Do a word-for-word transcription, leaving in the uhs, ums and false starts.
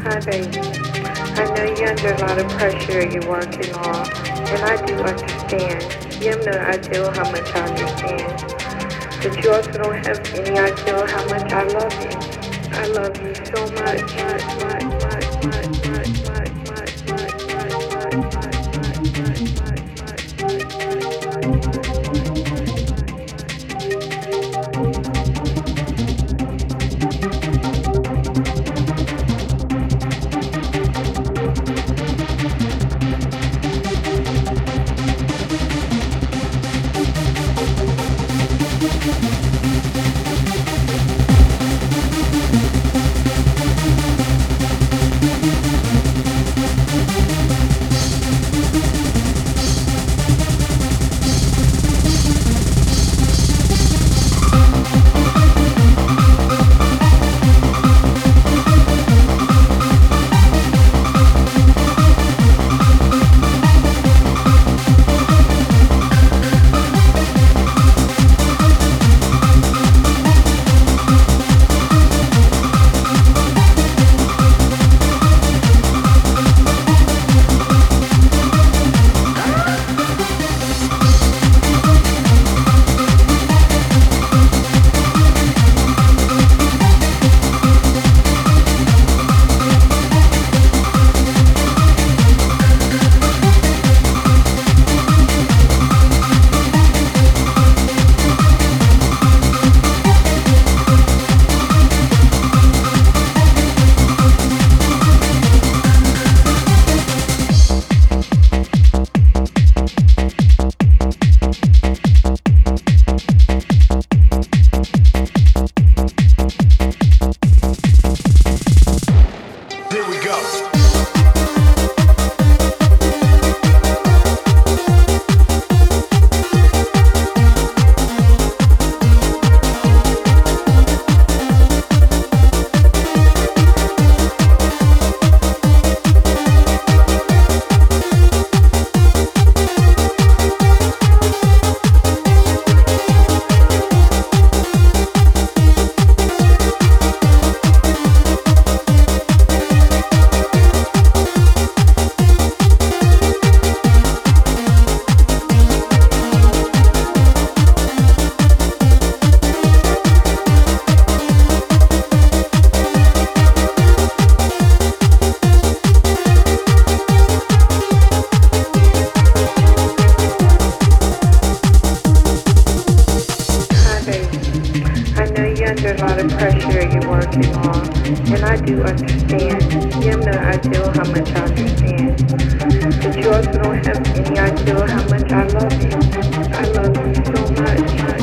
Hi, baby. I know you're under a lot of pressure you're working on, and I do understand. You have no idea how much I understand. But you also don't have any idea how much I love you. I love you so much, much, much, much, much, much, much, much, much, much, much, much, much, much, much, much. Under a lot of pressure you're working on, and I do understand. You have no idea how much I understand. But you also don't have any idea how much I love you. I love you so much.